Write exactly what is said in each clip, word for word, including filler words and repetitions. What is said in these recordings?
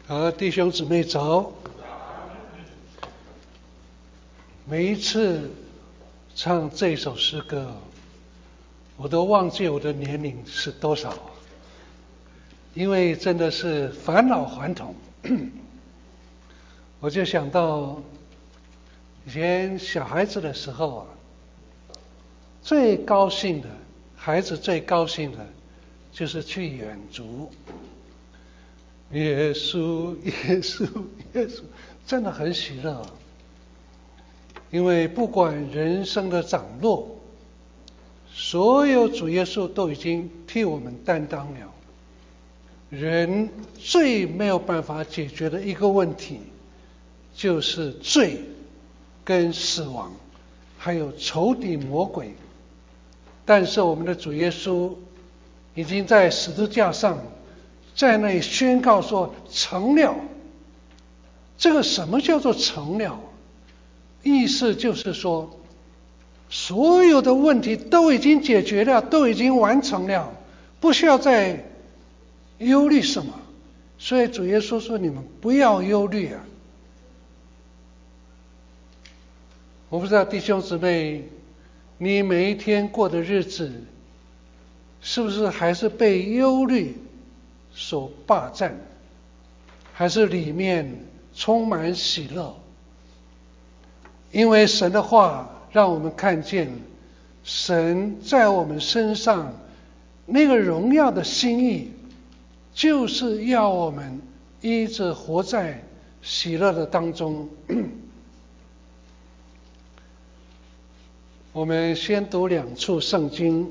好，弟兄姊妹早。每一次唱这首诗歌，我都忘记我的年龄是多少，因为真的是返老还童。我就想到以前小孩子的时候啊，最高兴的孩子最高兴的就是去远足。耶稣耶稣耶稣，真的很喜乐。因为不管人生的涨落，所有主耶稣都已经替我们担当了。人最没有办法解决的一个问题，就是罪跟死亡，还有仇敌魔鬼。但是我们的主耶稣已经在十字架上在那里宣告说成了。这个什么叫做成了？意思就是说，所有的问题都已经解决了，都已经完成了，不需要再忧虑什么。所以主耶稣说，你们不要忧虑啊。我不知道弟兄姊妹，你每一天过的日子是不是还是被忧虑所霸占，还是里面充满喜乐？因为神的话让我们看见神在我们身上那个荣耀的心意，就是要我们一直活在喜乐的当中。我们先读两处圣经，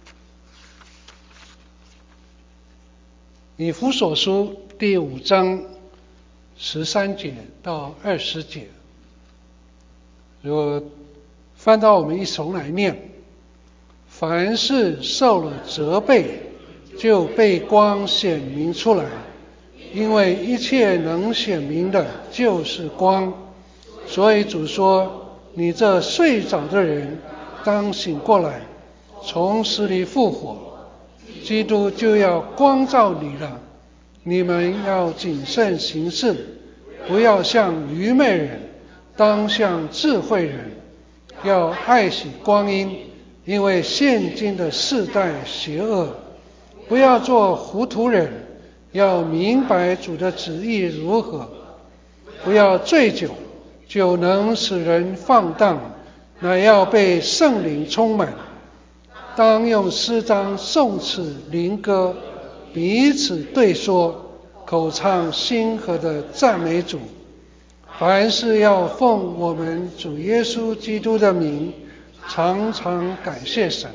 以弗所书第五章十三节到二十节。如果翻到我们一重来念，凡是受了责备，就被光显明出来，因为一切能显明的就是光。所以主说，你这睡着的人当醒过来，从死里复活，基督就要光照你了。你们要谨慎行事，不要像愚昧人，当像智慧人，要爱惜光阴，因为现今的世代邪恶。不要做糊涂人，要明白主的旨意如何。不要醉酒，酒能使人放荡，乃要被圣灵充满。当用诗章、颂词、灵歌彼此对说，口唱心和的赞美主。凡事要奉我们主耶稣基督的名，常常感谢神。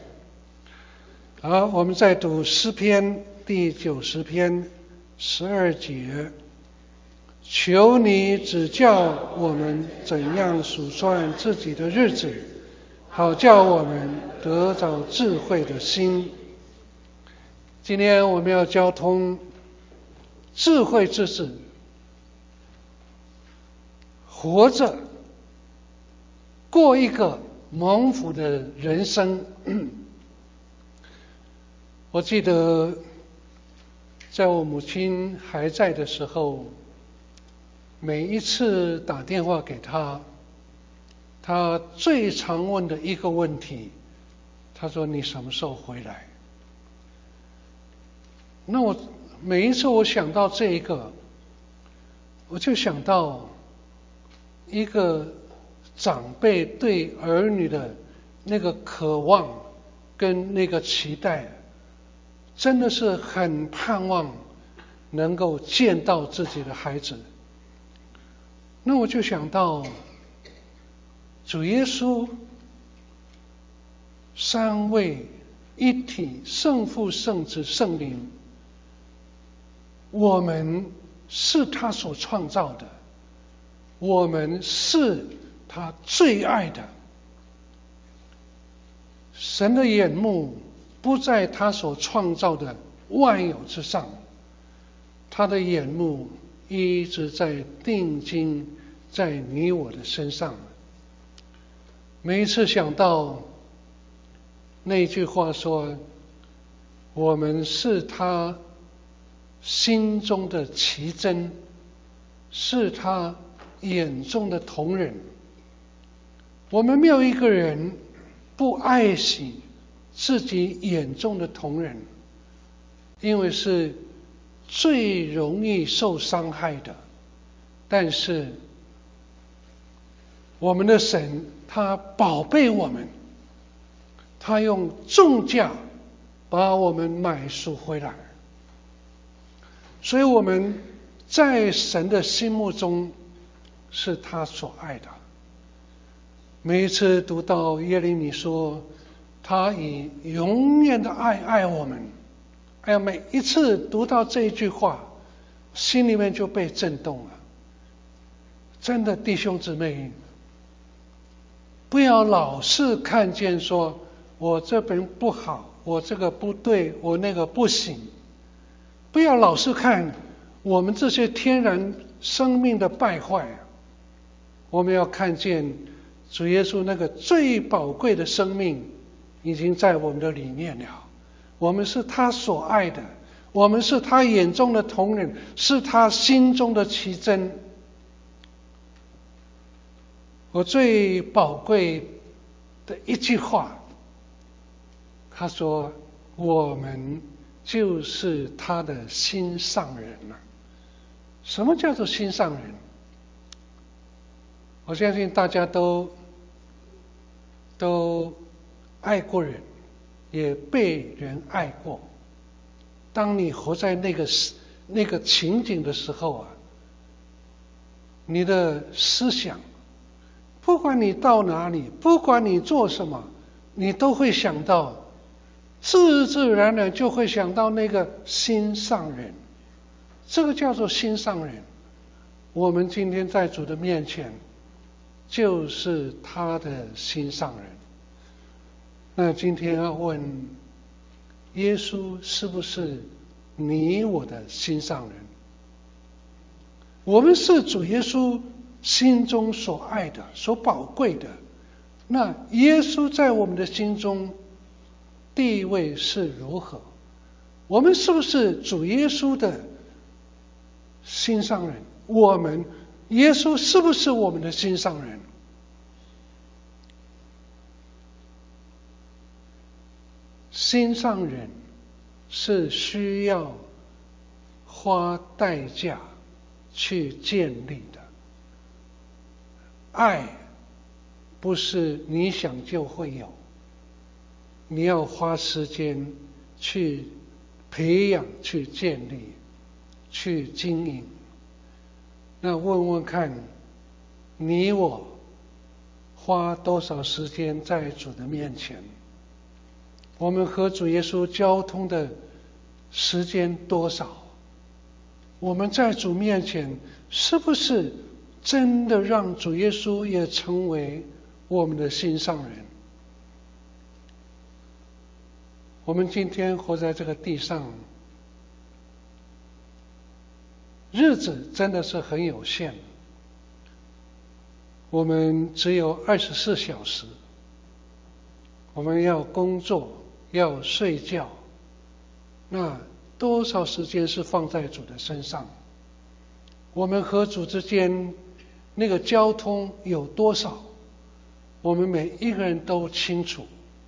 好，我们再读诗篇第九十篇十二节。求你指教我们怎样数算自己的日子，好叫我们得着智慧的心。今天我们要交通智慧之子，活着过一个蒙福的人生。我记得在我母亲还在的时候，每一次打电话给她，她最常问的一个问题，她说你什么时候回来？那我每一次我想到这一个，我就想到一个长辈对儿女的那个渴望跟那个期待，真的是很盼望能够见到自己的孩子。那我就想到主耶稣三位一体，圣父、圣子、圣灵，我们是他所创造的，我们是他最爱的。神的眼目不在他所创造的万有之上，他的眼目一直在定睛在你我的身上。每一次想到那句话说，我们是他心中的奇珍，是他眼中的瞳人。我们没有一个人不爱惜自己眼中的瞳人，因为是最容易受伤害的。但是我们的神他宝贝我们，他用重价把我们买赎回来，所以我们在神的心目中是他所爱的。每一次读到耶利米说他以永远的爱爱我们，哎呀，每一次读到这一句话，心里面就被震动了。真的，弟兄姊妹，不要老是看见说我这边不好，我这个不对，我那个不行。不要老是看我们这些天然生命的败坏，我们要看见主耶稣那个最宝贵的生命已经在我们的里面了。我们是他所爱的，我们是他眼中的瞳人，是他心中的奇珍。我最宝贵的一句话，他说我们就是他的心上人了。什么叫做心上人？我相信大家都都爱过人，也被人爱过。当你活在那个那个情景的时候啊，你的思想，不管你到哪里，不管你做什么，你都会想到，自自然然就会想到那个心上人。这个叫做心上人。我们今天在主的面前，就是他的心上人。那今天要问，耶稣是不是你我的心上人？我们是主耶稣心中所爱的，所宝贵的。那耶稣在我们的心中地位是如何？我们是不是主耶稣的心上人？我们耶稣是不是我们的心上人？心上人是需要花代价去建立的。爱不是你想就会有，你要花时间去培养、去建立、去经营。那问问看，你我花多少时间在主的面前？我们和主耶稣交通的时间多少？我们在主面前是不是真的让主耶稣也成为我们的心上人？我们今天活在这个地上，日子真的是很有限，我们只有二十四小时，我们要工作，要睡觉，那多少时间是放在主的身上？我们和主之间那个交通有多少？我们每一个人都清楚。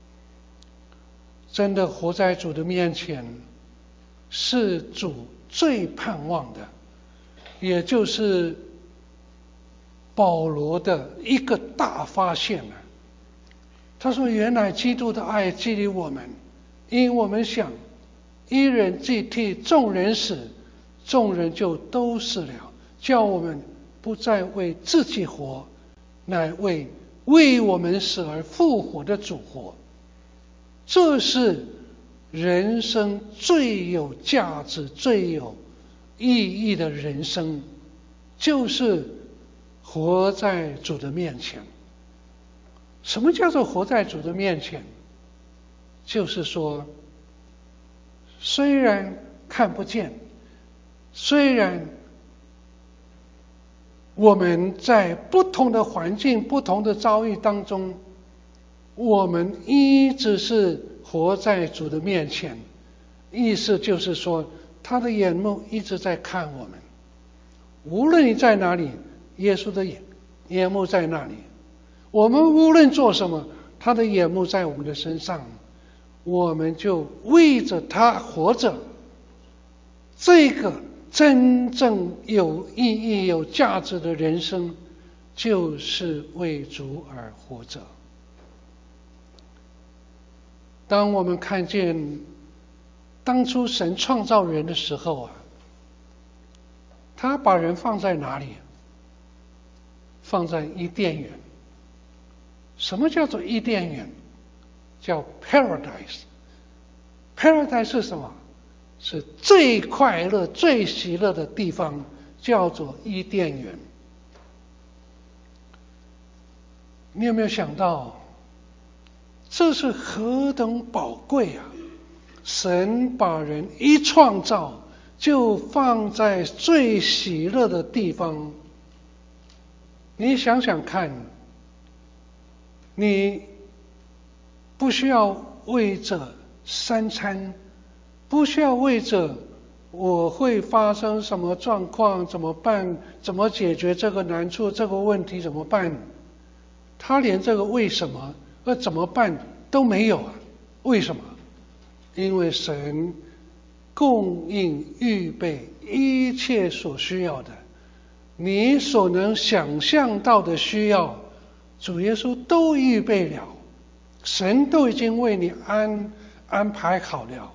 真的活在主的面前，是主最盼望的，也就是保罗的一个大发现了。他说：“原来基督的爱激励我们，因我们想，一人既替众人死，众人就都死了，叫我们不再为自己活，乃为为我们死而复活的主活。”这是人生最有价值、最有意义的人生，就是活在主的面前。什么叫做活在主的面前？就是说，虽然看不见，虽然我们在不同的环境、不同的遭遇当中，我们一直是活在主的面前。意思就是说， 他的眼目一直在看我们，无论你在哪里，耶稣的眼眼目在那里。我们无论做什么，他的眼目在我们的身上，我们就为着他活着。这个真正有意义、有价值的人生，就是为主而活着。当我们看见当初神创造人的时候啊，他把人放在哪里？放在伊甸园。什么叫做伊甸园？叫 paradise。paradise 是什么？是最快乐、最喜乐的地方，叫做伊甸园。你有没有想到，这是何等宝贵啊！神把人一创造，就放在最喜乐的地方。你想想看，你不需要为着三餐，不需要为着我会发生什么状况怎么办，怎么解决这个难处，这个问题怎么办，他连这个为什么和怎么办都没有啊。为什么？因为神供应预备一切所需要的，你所能想象到的需要，主耶稣都预备了，神都已经为你安安排好了。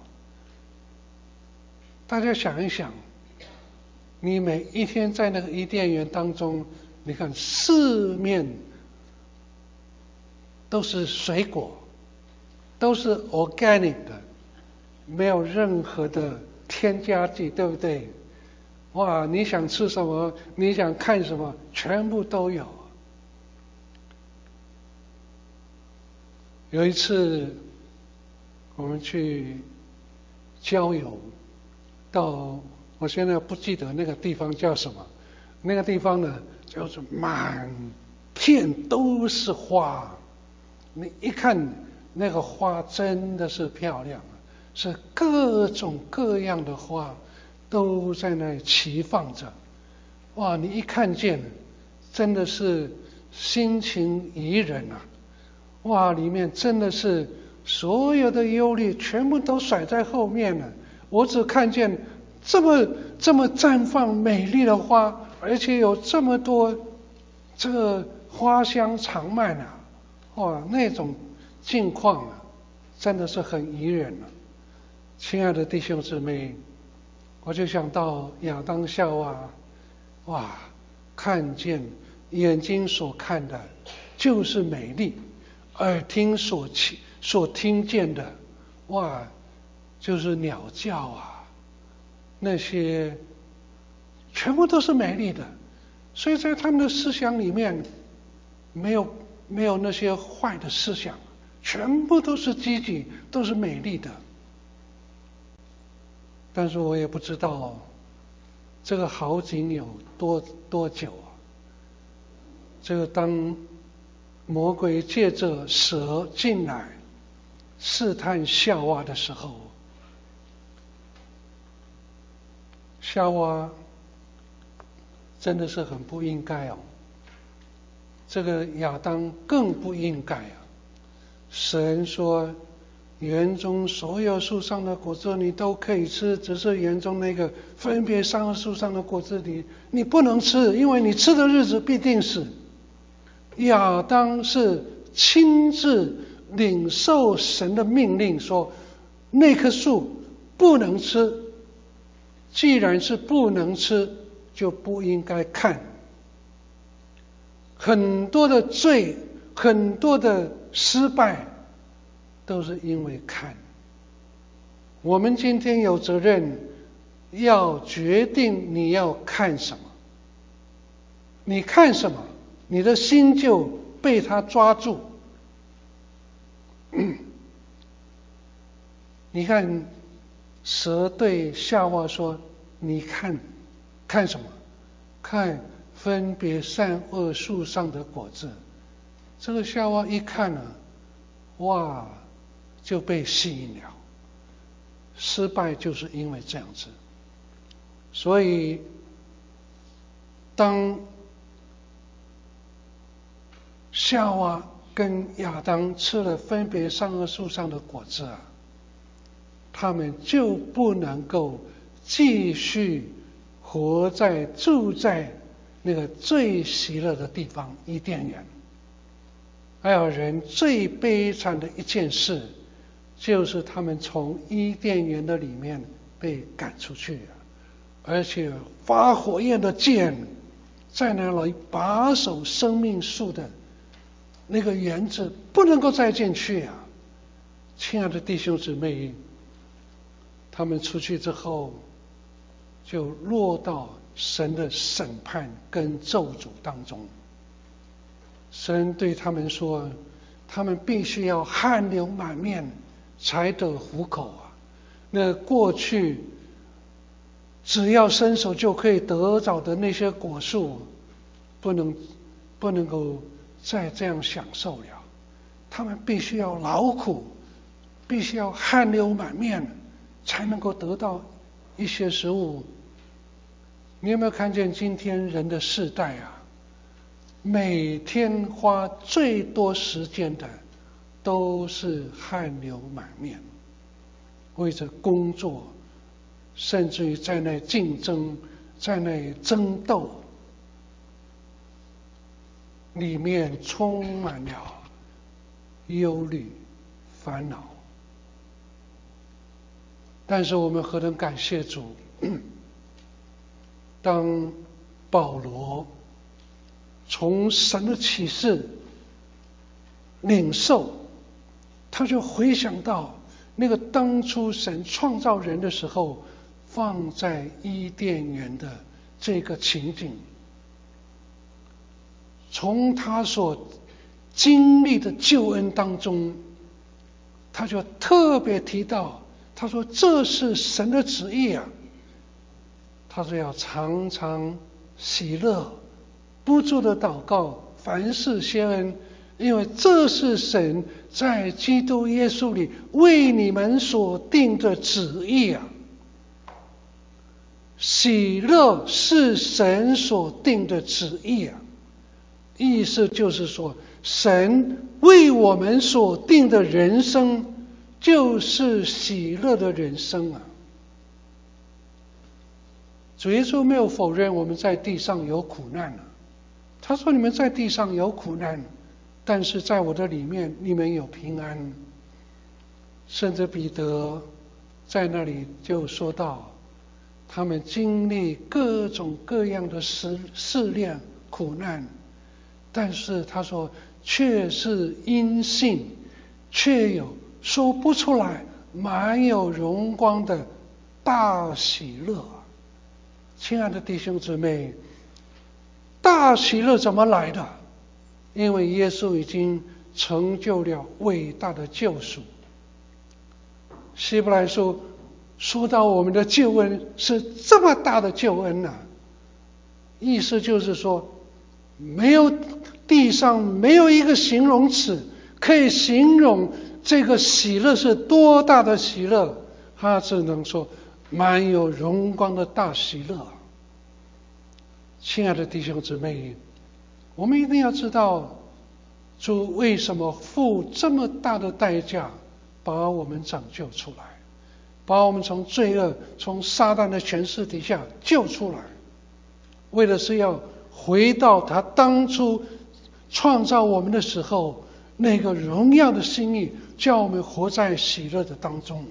大家想一想，你每一天在那个伊甸园当中，你看四面都是水果，都是 organic 的，没有任何的添加剂，对不对？哇，你想吃什么，你想看什么，全部都有。有一次我们去郊游，到我现在不记得那个地方叫什么，那个地方呢叫做满片都是花，你一看那个花真的是漂亮，是各种各样的花都在那里齐放着。哇，你一看见真的是心情怡人啊！哇，里面真的是所有的忧虑全部都甩在后面了。我只看见这么这么绽放美丽的花，而且有这么多这个花香长漫啊！哇，那种境况啊，真的是很怡人啊。亲爱的弟兄姊妹，我就想到亚当夏娃，哇，看见眼睛所看的就是美丽，耳听所所听见的，哇，就是鸟叫啊，那些全部都是美丽的。所以在他们的思想里面，没有没有那些坏的思想，全部都是积极，都是美丽的。但是我也不知道这个好景有多多久啊。这个当魔鬼借着蛇进来试探夏娃的时候，夏娃真的是很不应该哦。这个亚当更不应该啊。神说园中所有树上的果子你都可以吃，只是园中那个分别善恶树上的果子你你不能吃，因为你吃的日子必定死。亚当是亲自领受神的命令，说那棵树不能吃，既然是不能吃，就不应该看。很多的罪，很多的失败，都是因为看。我们今天有责任要决定你要看什么，你看什么，你的心就被他抓住。你看蛇对夏娃说，你看看什么？看分别善恶树上的果子。这个夏娃一看啊，哇，就被吸引了。失败就是因为这样子。 所以当夏娃跟亚当吃了分别善恶树上的果子啊，他们就不能够继续活在住在那个最喜乐的地方伊甸园。还有人最悲惨的一件事，就是他们从伊甸园的里面被赶出去，而且发火焰的剑在那里把守生命树的那个园子不能够再进去啊！亲爱的弟兄姊妹，他们出去之后就落到神的审判跟咒诅当中。神对他们说，他们必须要汗流满面才得糊口啊！那过去只要伸手就可以得着的那些果树，不能不能够再这样享受了。他们必须要劳苦，必须要汗流满面，才能够得到一些食物。你有没有看见今天人的世代啊？每天花最多时间的都是汗流满面，为着工作，甚至于在那竞争，在那争斗里面充满了忧虑、烦恼。但是我们何等感谢主，当保罗从神的启示领受，他就回想到那个当初神创造人的时候放在伊甸园的这个情景，从他所经历的救恩当中，他就特别提到，他说这是神的旨意啊。他说要常常喜乐，不住的祷告，凡事谢恩，因为这是神在基督耶稣里为你们所定的旨意啊。喜乐是神所定的旨意啊，意思就是说，神为我们所定的人生就是喜乐的人生啊。主耶稣没有否认我们在地上有苦难啊，他说你们在地上有苦难，但是在我的里面你们有平安。甚至彼得在那里就说到，他们经历各种各样的试试炼苦难，但是他说却是因信，却有说不出来满有荣光的大喜乐。亲爱的弟兄姊妹，大喜乐怎么来的？因为耶稣已经成就了伟大的救赎。希伯来书说到我们的救恩是这么大的救恩啊，意思就是说，没有地上没有一个形容词可以形容这个喜乐是多大的喜乐，他只能说满有荣光的大喜乐。亲爱的弟兄姊妹，我们一定要知道，主为什么付这么大的代价把我们拯救出来，把我们从罪恶、从撒旦的权势底下救出来，为的是要回到他当初创造我们的时候那个荣耀的心意，叫我们活在喜乐的当中。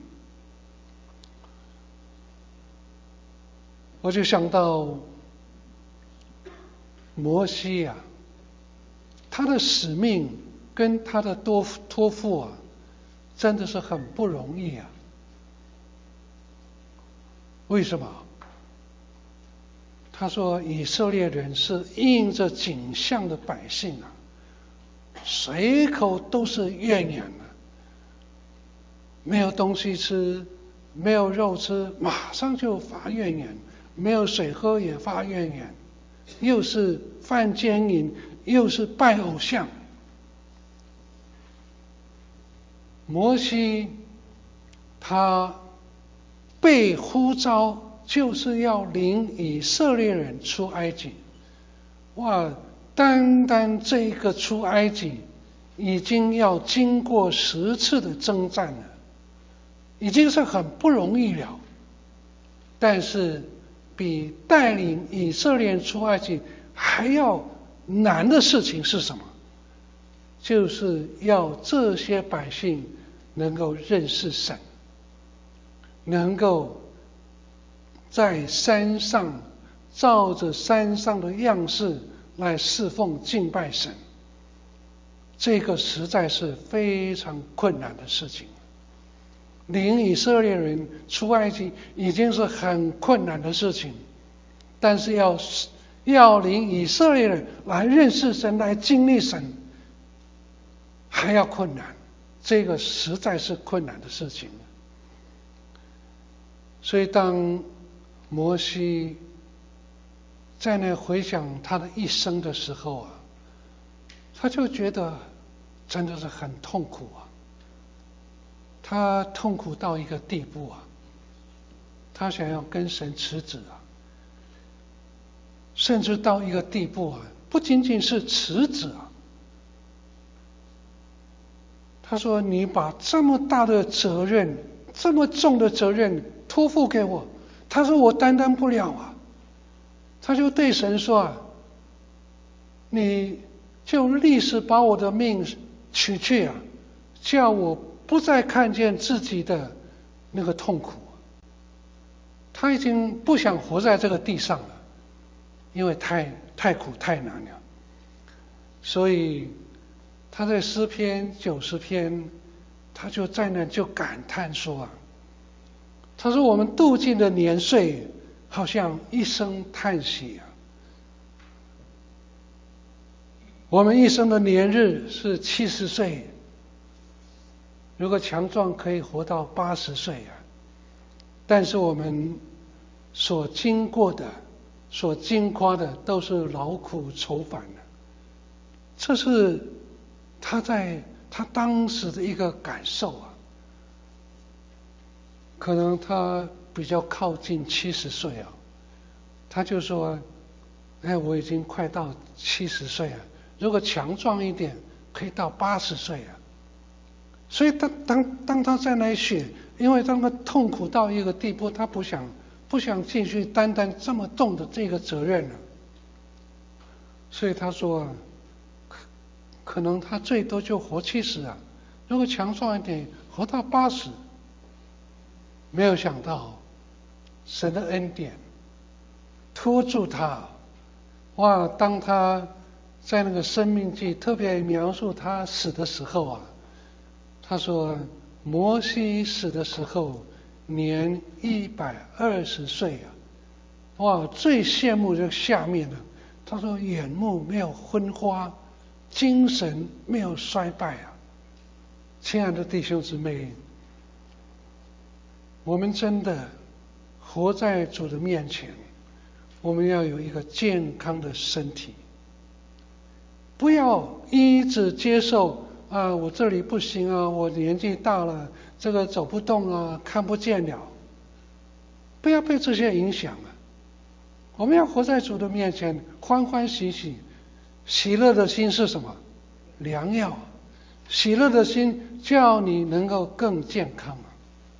我就想到摩西啊，他的使命跟他的托托付啊，真的是很不容易啊。为什么？他说以色列人是印着景象的百姓啊，随口都是怨言啊，没有东西吃，没有肉吃，马上就发怨言，没有水喝也发怨言，又是犯奸淫，又是拜偶像。摩西他被呼召就是要领以色列人出埃及。哇，单单这个出埃及已经要经过十次的征战了，已经是很不容易了。但是比带领以色列人出埃及还要难的事情是什么？就是要这些百姓能够认识神，能够在山上照着山上的样式来侍奉敬拜神。这个实在是非常困难的事情。领以色列人出埃及已经是很困难的事情，但是要要领以色列人来认识神，来经历神，还要困难。这个实在是困难的事情。所以当摩西在那回想他的一生的时候啊，他就觉得真的是很痛苦啊。他痛苦到一个地步啊，他想要跟神辞职啊，甚至到一个地步啊，不仅仅是辞职啊。他说：“你把这么大的责任，这么重的责任托付给我，他说我担当不了啊。”他就对神说：“啊，你就立时把我的命取去啊，叫我不再看见自己的那个痛苦。”他已经不想活在这个地上了，因为太太苦太难了。所以他在诗篇九十篇，他就在那就感叹说啊，他说我们度尽的年岁，好像一声叹息啊。我们一生的年日是七十岁，如果强壮可以活到八十岁啊。但是我们所经过的、所经夸的，都是劳苦愁烦的。这是他在他当时的一个感受啊。可能他比较靠近七十岁啊，他就说：“哎，我已经快到七十岁了，如果强壮一点，可以到八十岁啊。”所以当当当他在那里写，因为当他痛苦到一个地步，他不想不想继续担当这么重的这个责任了。所以他说，可可能他最多就活七十啊，如果强壮一点，活到八十。没有想到，神的恩典拖住他。哇！当他在那个生命记特别描述他死的时候啊，他说摩西死的时候年一百二十岁啊。哇！最羡慕这下面的，他说眼目没有昏花，精神没有衰败啊。亲爱的弟兄姊妹，我们真的活在主的面前，我们要有一个健康的身体，不要一直接受啊，我这里不行啊，我年纪大了，这个走不动啊，看不见了。不要被这些影响啊！我们要活在主的面前，欢欢喜喜。喜乐的心是什么？良药。喜乐的心叫你能够更健康啊。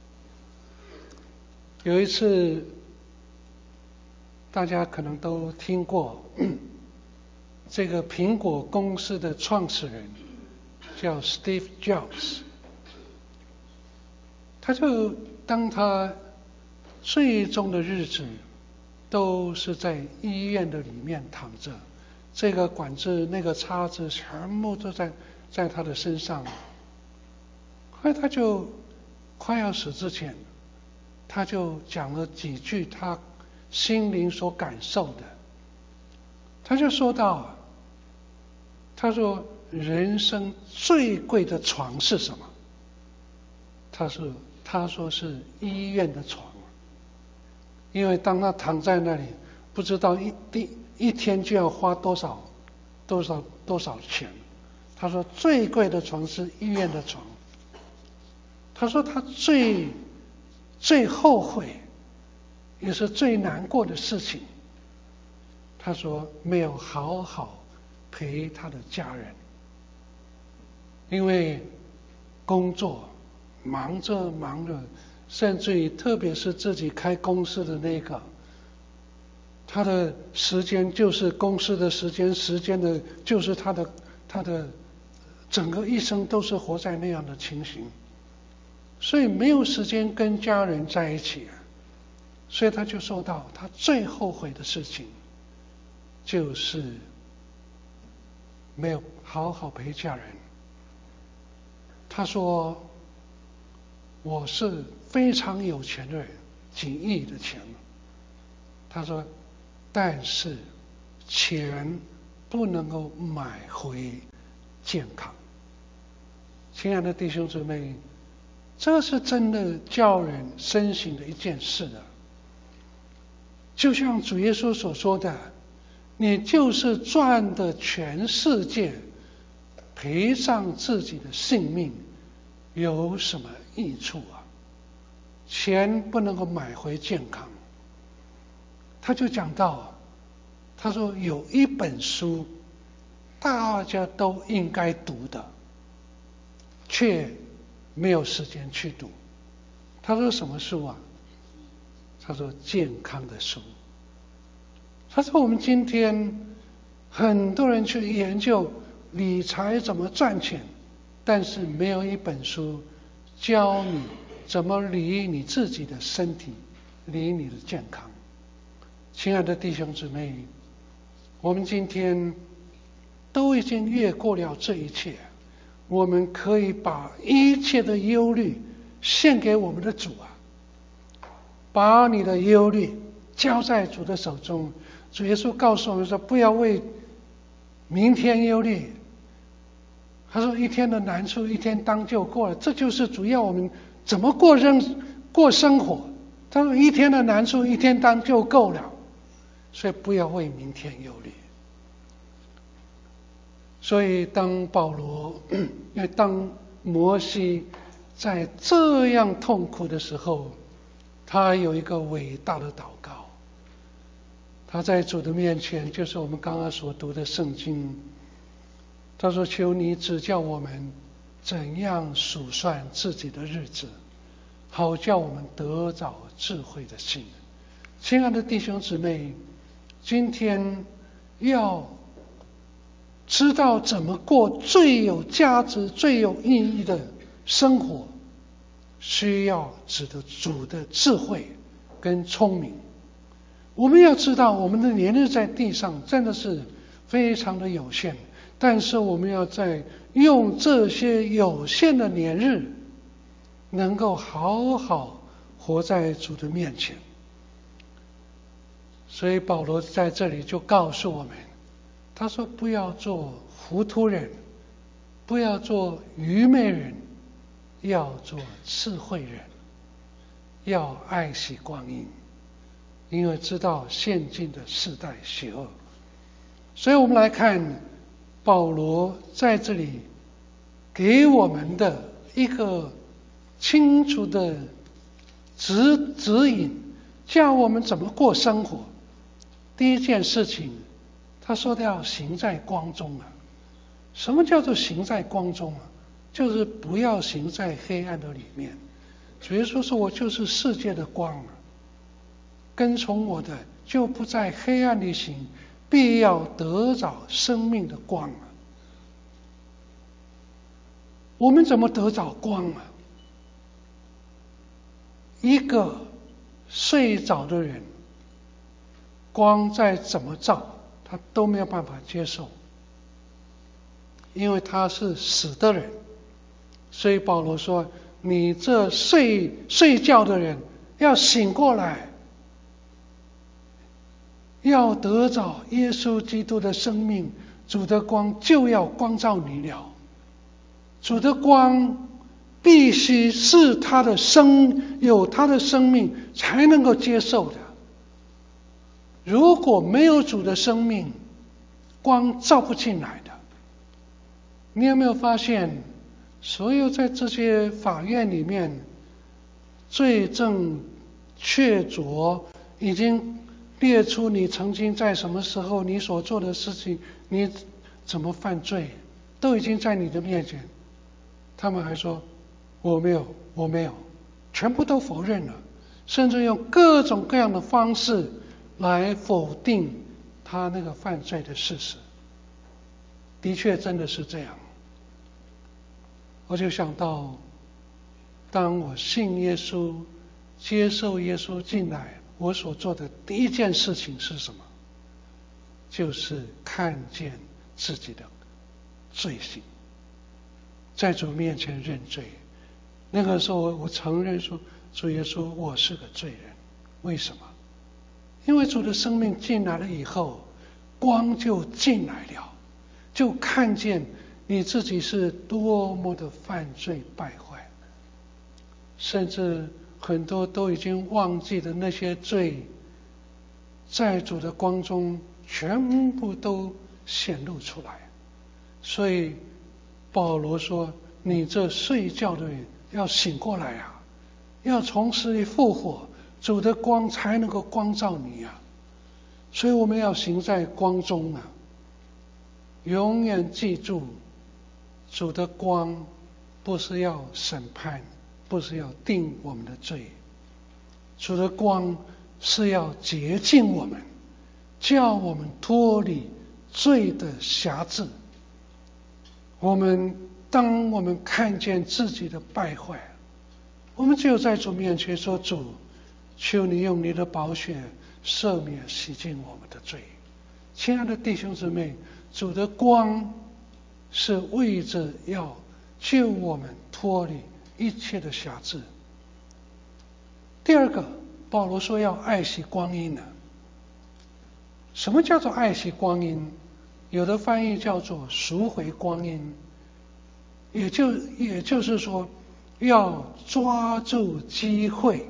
有一次，大家可能都听过，这个苹果公司的创始人叫 Steve Jobs。他就当他最终的日子，都是在医院的里面躺着，这个管子、那个叉子，全部都在在他的身上。后来他就快要死之前，他就讲了几句他心灵所感受的。他就说到，他说人生最贵的床是什么？他说他说是医院的床，因为当他躺在那里，不知道一一一天就要花多少多少多少钱。他说最贵的床是医院的床。他说他最最后悔也是最难过的事情。他说没有好好陪他的家人，因为工作忙着忙着，甚至于特别是自己开公司的那个，他的时间就是公司的时间，时间的就是他的他的整个一生都是活在那样的情形，所以没有时间跟家人在一起，所以他就说到他最后悔的事情就是没有好好陪家人。他说我是非常有钱的人，几亿的钱。他说但是钱不能够买回健康。亲爱的弟兄姊妹，这是真的叫人深省的一件事的。就像主耶稣所说的，你就是赚的全世界，赔上自己的性命，有什么益处啊？钱不能够买回健康。他就讲到，他说有一本书大家都应该读的，却没有时间去读。他说什么书啊？他说健康的书。他说我们今天很多人去研究理财怎么赚钱，但是没有一本书教你怎么理你自己的身体，理你的健康。亲爱的弟兄姊妹，我们今天都已经越过了这一切，我们可以把一切的忧虑献给我们的主啊！把你的忧虑交在主的手中。主耶稣告诉我们说，不要为明天忧虑。他说一天的难处一天当就过了，这就是主要我们怎么过人过生活。他说一天的难处一天当就够了，所以不要为明天忧虑。所以当保罗，因为当摩西在这样痛苦的时候，他有一个伟大的祷告。他在主的面前，就是我们刚刚所读的圣经。他说：“求你指教我们怎样数算自己的日子，好叫我们得着智慧的心。”亲爱的弟兄姊妹，今天要知道怎么过最有价值、最有意义的生活，需要指的主的智慧跟聪明。我们要知道，我们的年日在地上真的是非常的有限，但是我们要在用这些有限的年日，能够好好活在主的面前。所以保罗在这里就告诉我们，他说不要做糊涂人，不要做愚昧人，要做智慧人，要爱惜光阴，因为知道现今的世代邪恶。所以我们来看保罗在这里给我们的一个清楚的指指引，教我们怎么过生活。第一件事情，他说的要行在光中啊。什么叫做行在光中啊？就是不要行在黑暗的里面。主耶稣说，我就是世界的光啊，跟从我的就不在黑暗里行，必要得着生命的光啊。我们怎么得着光啊？一个睡着的人，光再怎么照，他都没有办法接受，因为他是死的人。所以保罗说，你这睡睡觉的人要醒过来，要得着耶稣基督的生命，主的光就要光照你了。主的光必须是他的生有他的生命才能够接受的。如果没有主的生命，光照不进来的。你有没有发现，所有在这些法院里面罪证确凿已经列出你曾经在什么时候你所做的事情，你怎么犯罪，都已经在你的面前。他们还说我没有，我没有，全部都否认了，甚至用各种各样的方式来否定他那个犯罪的事实。的确真的是这样。我就想到，当我信耶稣，接受耶稣进来，我所做的第一件事情是什么？就是看见自己的罪行，在主面前认罪。那个时候我承认说，主耶稣，我是个罪人。为什么？因为主的生命进来了以后，光就进来了，就看见你自己是多么的犯罪败坏，甚至很多都已经忘记的那些罪，在主的光中全部都显露出来。所以保罗说，你这睡觉的人要醒过来啊，要从死里复活，主的光才能够光照你啊。所以我们要行在光中啊，永远记住，主的光不是要审判，不是要定我们的罪，主的光是要洁净我们，叫我们脱离罪的辖制。我们当我们看见自己的败坏，我们只有在主面前说，主，求你用你的宝血赦免洗净我们的罪。亲爱的弟兄姊妹，主的光是为着要救我们脱离一切的辖制。第二个，保罗说要爱惜光阴呢。什么叫做爱惜光阴？有的翻译叫做赎回光阴，也就也就是说，要抓住机会，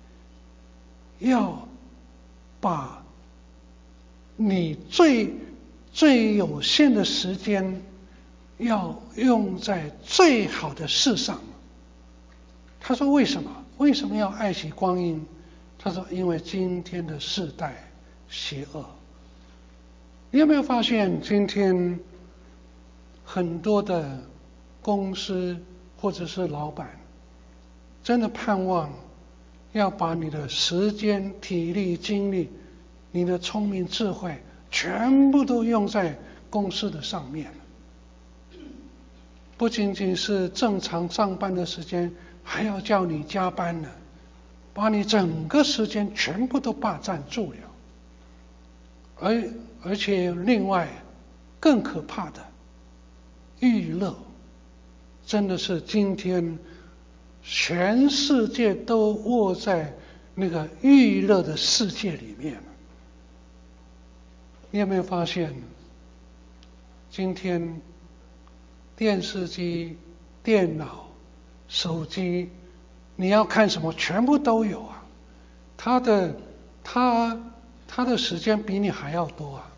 要把你最最有限的时间要用在最好的事上。他说为什么？为什么要爱惜光阴？他说因为今天的世代邪恶。你有没有发现今天很多的公司或者是老板真的盼望要把你的时间、体力、精力、你的聪明智慧全部都用在公司的上面，不仅仅是正常上班的时间，还要叫你加班呢，把你整个时间全部都霸占住了。而而且另外更可怕的娱乐，真的是今天全世界都握在那个娱乐的世界里面。你有没有发现，今天电视机、电脑、手机，你要看什么全部都有啊，它的它他的时间比你还要多啊！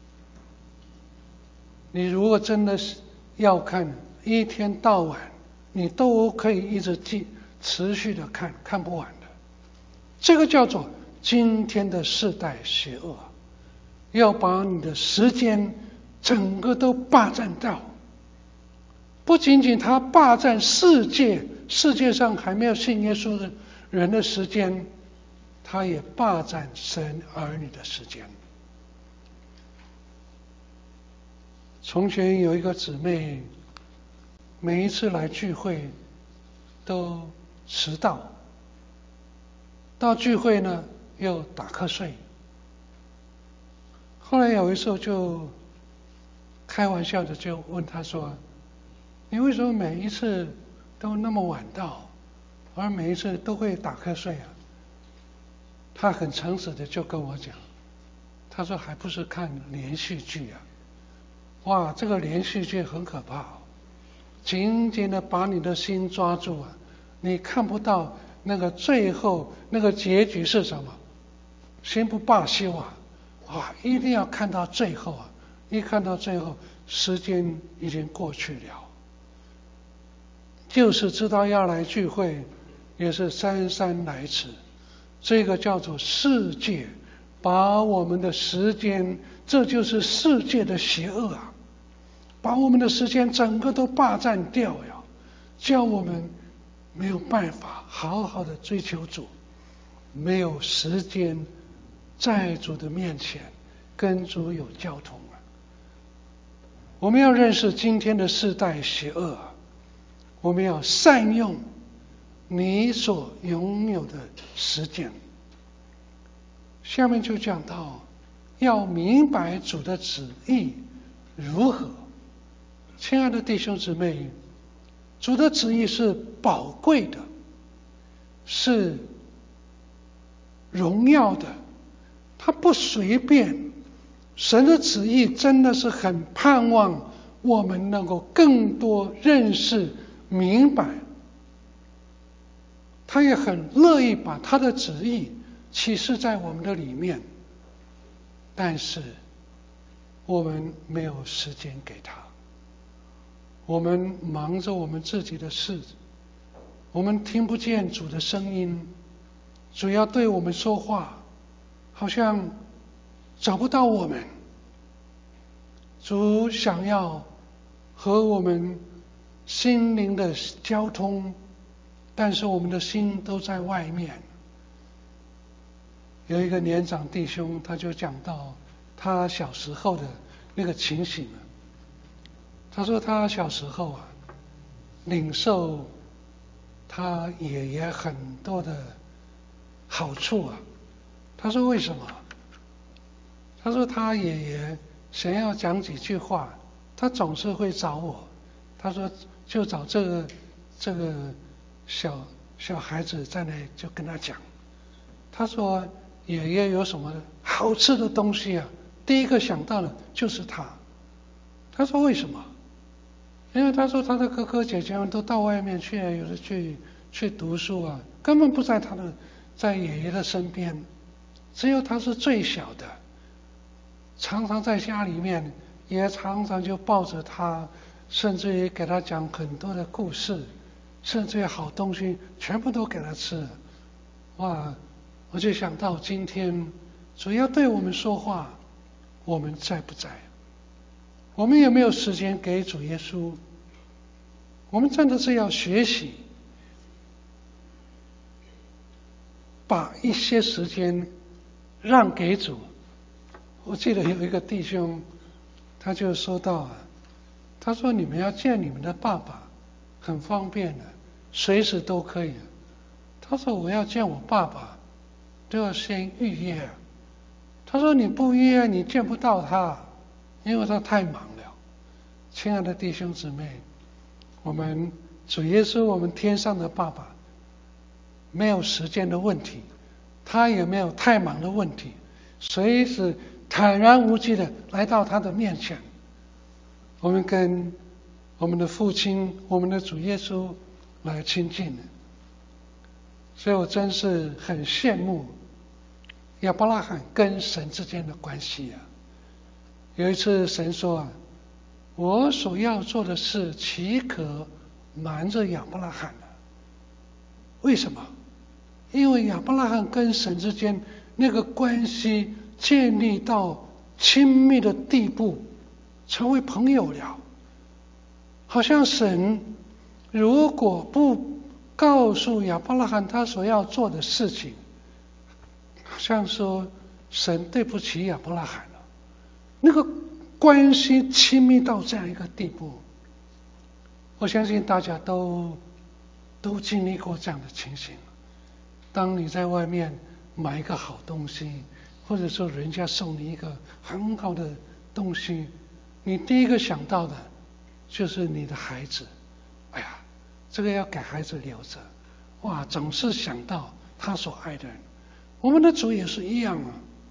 你如果真的是要看，一天到晚你都可以一直继持续的看，看不完的。这个叫做今天的世代邪恶，要把你的时间整个都霸占掉。不仅仅他霸占世界，世界上还没有信耶稣的人的时间，他也霸占神儿女的时间。从前有一个姊妹，每一次来聚会都迟到，到聚会呢又打瞌睡。后来有一次就开玩笑的就问她说，你为什么每一次都那么晚到，而每一次都会打瞌睡啊？他很诚实的就跟我讲，他说还不是看连续剧啊，哇，这个连续剧很可怕，紧紧的把你的心抓住啊，你看不到那个最后那个结局是什么，心不罢休啊，哇，一定要看到最后啊，一看到最后，时间已经过去了，就是知道要来聚会，也是姗姗来迟。 这个叫做世界，把我们的时间，这就是世界的邪恶啊，把我们的时间整个都霸占掉呀，叫我们没有办法好好的追求主，没有时间在主的面前跟主有交通啊。我们要认识今天的世代邪恶啊，我们要善用你所拥有的时间。下面就讲到要明白主的旨意如何。亲爱的弟兄姊妹，主的旨意是宝贵的，是荣耀的，他不随便。神的旨意真的是很盼望我们能够更多认识明白，他也很乐意把他的旨意启示在我们的里面，但是我们没有时间给他，我们忙着我们自己的事，我们听不见主的声音，主要对我们说话好像找不到我们。主想要和我们心灵的交通，但是我们的心都在外面。有一个年长弟兄，他就讲到他小时候的那个情形啊。他说他小时候啊，领受他爷爷很多的好处啊。他说为什么？他说他爷爷想要讲几句话，他总是会找我。他说就找这个这个小小孩子在那就跟他讲。他说爷爷有什么好吃的东西啊？第一个想到的就是他。他说为什么？因为他说他的哥哥姐姐们都到外面去，有的去去读书啊，根本不在他的在爷爷的身边，只有他是最小的，常常在家里面，也常常就抱着他，甚至于给他讲很多的故事，甚至于好东西全部都给他吃。哇！我就想到今天主要对我们说话，我们在不在？我们有没有时间给主耶稣？我们真的是要学习，把一些时间让给主。我记得有一个弟兄，他就说到啊，他说你们要见你们的爸爸，很方便的，随时都可以。他说我要见我爸爸，都要先预约。他说你不预约，你见不到他，因为他太忙了。亲爱的弟兄姊妹，我们主耶稣，我们天上的爸爸，没有时间的问题，他也没有太忙的问题，随时坦然无惧的来到他的面前。我们跟我们的父亲，我们的主耶稣来亲近。所以我真是很羡慕亚伯拉罕跟神之间的关系啊。有一次神说啊，我所要做的事岂可瞒着亚伯拉罕呢？为什么？因为亚伯拉罕跟神之间那个关系建立到亲密的地步，成为朋友了。好像神如果不告诉亚伯拉罕他所要做的事情，好像说神对不起亚伯拉罕了。那个关系亲密到这样一个地步，我相信大家都都经历过这样的情形。当你在外面买一个好东西，或者说人家送你一个很好的东西，你第一个想到的就是你的孩子。哎呀，这个要给孩子留着。哇，总是想到他所爱的人。我们的主也是一样啊，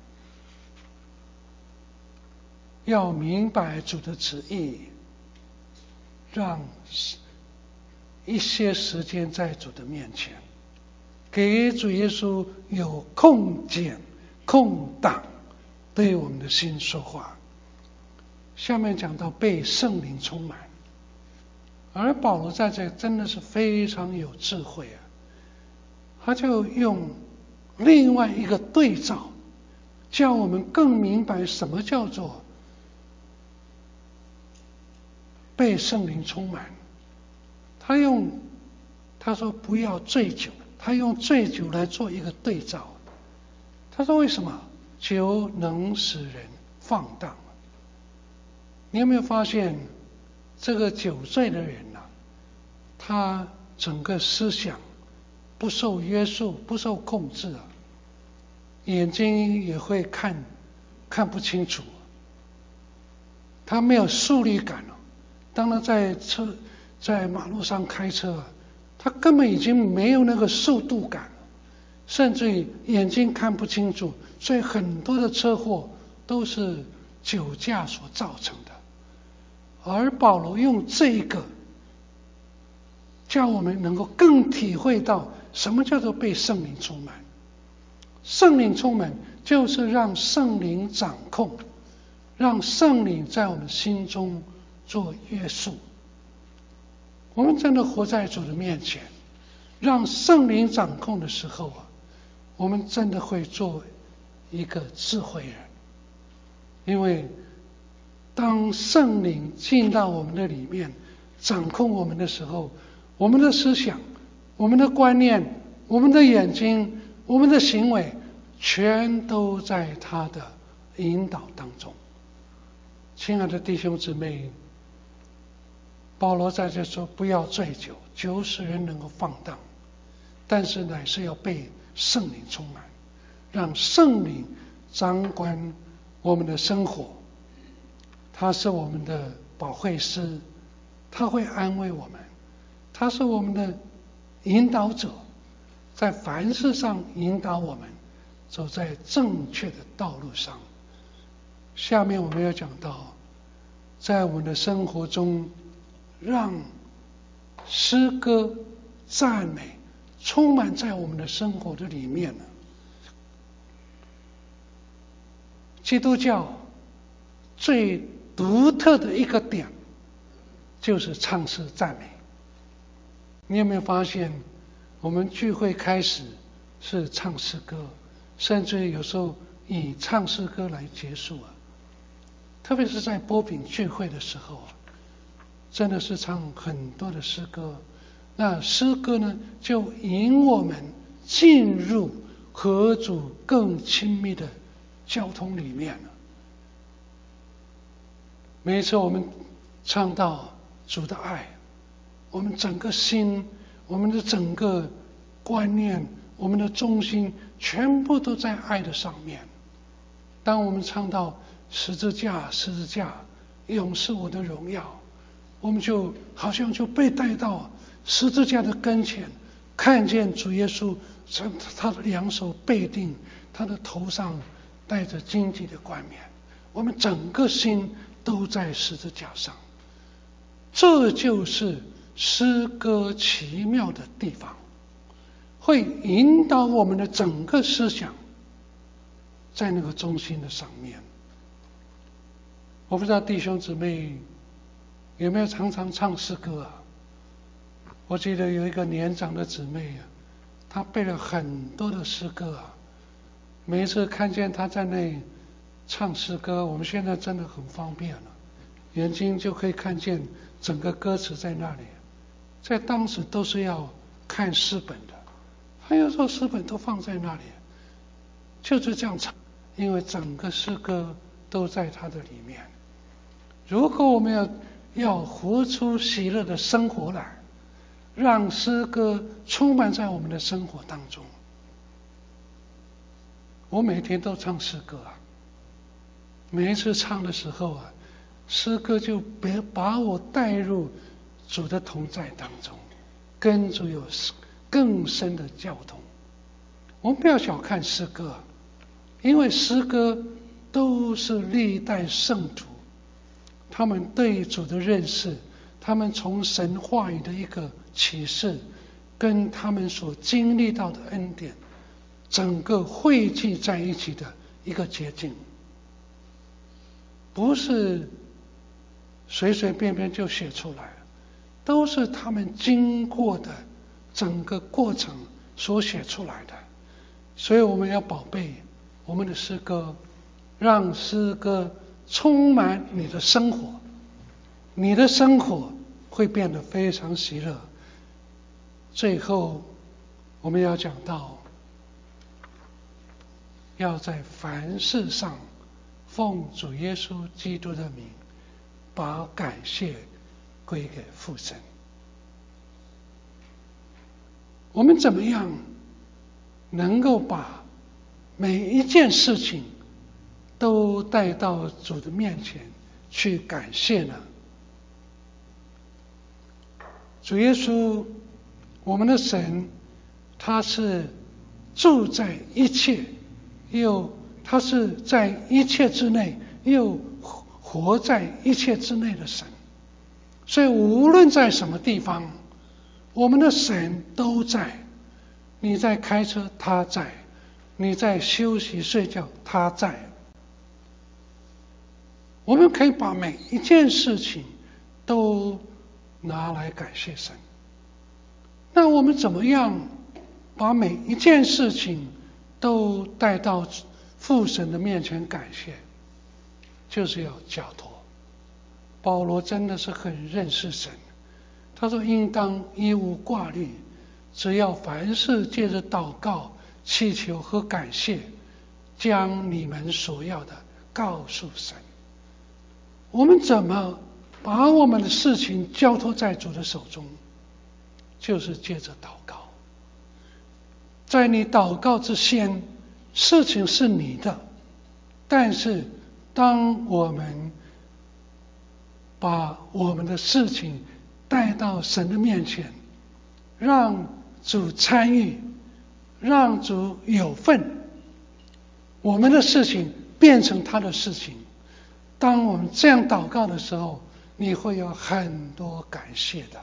要明白主的旨意，让一些时间在主的面前，给主耶稣有空间空档对我们的心说话。下面讲到被圣灵充满，而保罗在这真的是非常有智慧啊，他就用另外一个对照，叫我们更明白什么叫做被圣灵充满。他用他说不要醉酒，他用醉酒来做一个对照。他说为什么？酒能使人放荡。你有没有发现这个酒醉的人啊，他整个思想不受约束，不受控制啊，眼睛也会看看不清楚，他没有速率感了。当他在车在马路上开车，他根本已经没有那个速度感了，甚至于眼睛看不清楚，所以很多的车祸都是酒驾所造成的。而保罗用这个叫我们能够更体会到什么叫做被圣灵充满。圣灵充满就是让圣灵掌控，让圣灵在我们心中做约束。我们真的活在主的面前，让圣灵掌控的时候啊，我们真的会做一个智慧人。因为当圣灵进到我们的里面，掌控我们的时候，我们的思想、我们的观念、我们的眼睛、我们的行为，全都在他的引导当中。亲爱的弟兄姊妹，保罗在这说不要醉酒，酒使人能够放荡，但是乃是要被圣灵充满，让圣灵掌管我们的生活。他是我们的保惠师，他会安慰我们，他是我们的引导者，在凡事上引导我们走在正确的道路上。下面我们要讲到，在我们的生活中，让诗歌赞美充满在我们的生活的里面。基督教最独特的一个点就是唱诗赞美。你有没有发现，我们聚会开始是唱诗歌，甚至有时候以唱诗歌来结束啊。特别是在波饼聚会的时候啊，真的是唱很多的诗歌。那诗歌呢，就引我们进入和主更亲密的交通里面了。每一次我们唱到主的爱，我们整个心、我们的整个观念、我们的中心全部都在爱的上面。当我们唱到十字架，十字架永是我的荣耀，我们就好像就被带到十字架的跟前，看见主耶稣他的两手背定，他的头上戴着荆棘的冠冕，我们整个心都在十字架上。这就是诗歌奇妙的地方，会引导我们的整个思想在那个中心的上面。我不知道弟兄姊妹有没有常常唱诗歌啊？我记得有一个年长的姊妹啊，她背了很多的诗歌啊。每一次看见她在那唱诗歌，我们现在真的很方便了，眼睛就可以看见整个歌词在那里。在当时都是要看诗本的，还有时候诗本都放在那里，就是这样唱，因为整个诗歌都在它的里面。如果我们要要活出喜乐的生活来，让诗歌充满在我们的生活当中。我每天都唱诗歌啊，每一次唱的时候啊，诗歌就别把我带入主的同在当中，跟主有更深的交通。我们不要小看诗歌，因为诗歌都是历代圣徒他们对主的认识，他们从神话语的一个启示，跟他们所经历到的恩典，整个汇聚在一起的一个结晶，不是随随便便就写出来，都是他们经过的整个过程所写出来的。 所以我们要宝贝我们的诗歌，让诗歌充满你的生活，你的生活会变得非常喜乐。最后我们要讲到，要在凡事上奉主耶稣基督的名，把感谢归给父神。我们怎么样能够把每一件事情都带到主的面前去感谢呢？主耶稣，我们的神，他是住在一切，又他是在一切之内，又活在一切之内的神。所以无论在什么地方，我们的神都在。你在开车，他在；你在休息睡觉，他在。我们可以把每一件事情都拿来感谢神。那我们怎么样把每一件事情都带到父神的面前感谢？就是要交托。保罗真的是很认识神，他说应当一无挂虑，只要凡事借着祷告、祈求和感谢，将你们所要的告诉神。我们怎么把我们的事情交托在主的手中？就是借着祷告。在你祷告之前，事情是你的，但是当我们把我们的事情带到神的面前，让主参与，让主有份，我们的事情变成他的事情。当我们这样祷告的时候，你会有很多感谢的。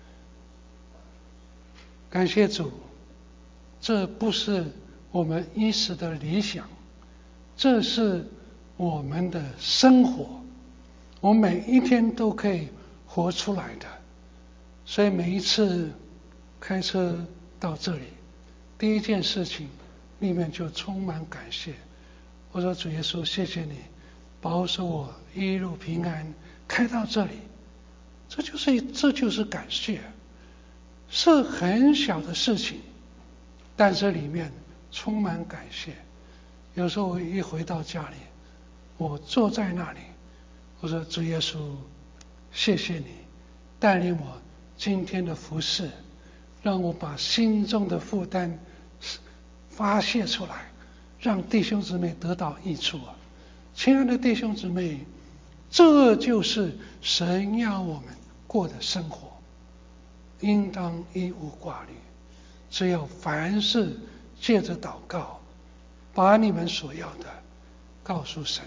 感谢主，这不是我们一时的理想，这是我们的生活，我们每一天都可以活出来的。所以每一次开车到这里，第一件事情里面就充满感谢。我说主耶稣，谢谢你保守我一路平安开到这里，这就是这就是感谢。是很小的事情，但是里面充满感谢。有时候我一回到家里，我坐在那里，我说主耶稣，谢谢你带领我今天的服事，让我把心中的负担发泄出来，让弟兄姊妹得到益处啊！亲爱的弟兄姊妹，这就是神要我们过的生活。应当一无挂虑，只要凡事借着祷告，把你们所要的告诉神。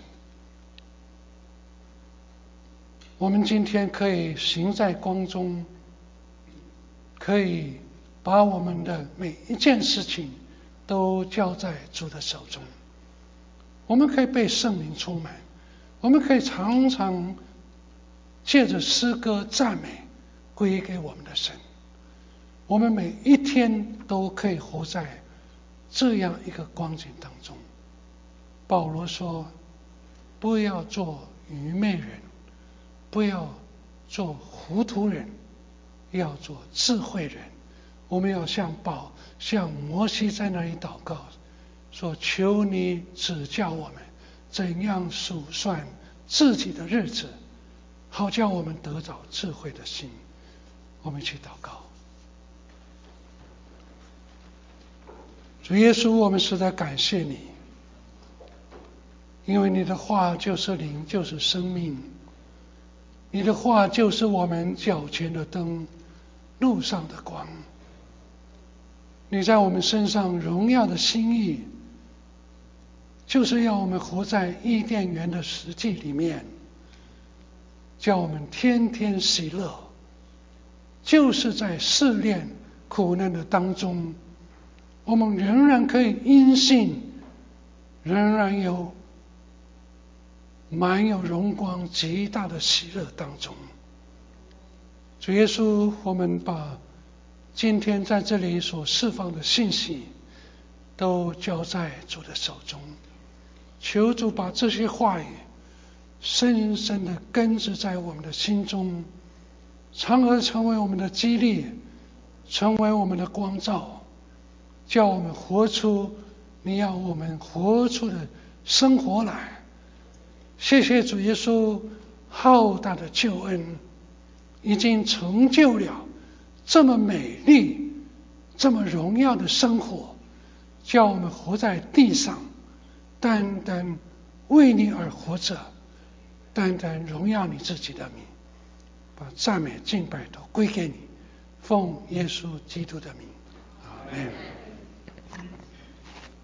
我们今天可以行在光中，可以把我们的每一件事情都交在主的手中。我们可以被圣灵充满，我们可以常常借着诗歌赞美归给我们的神。我们每一天都可以活在这样一个光景当中。保罗说，不要做愚昧人，不要做糊涂人，要做智慧人。我们要像保像摩西在那里祷告说，求你指教我们怎样数算自己的日子，好叫我们得着智慧的心。我们一起祷告。主耶稣，我们实在感谢你，因为你的话就是灵，就是生命，你的话就是我们脚前的灯，路上的光。你在我们身上荣耀的心意，就是要我们活在伊甸园的实际里面，叫我们天天喜乐，就是在试炼苦难的当中，我们仍然可以因信，仍然有满有荣光极大的喜乐当中。主耶稣，我们把今天在这里所释放的信息都交在主的手中。求主把这些话语深深地根植在我们的心中，从而成为我们的激励，成为我们的光照，叫我们活出你要我们活出的生活来。谢谢主耶稣浩大的救恩，已经成就了这么美丽这么荣耀的生活，叫我们活在地上，单单为你而活着，单单荣耀你自己的名，把赞美敬拜都归给你，奉耶稣基督的名，阿们。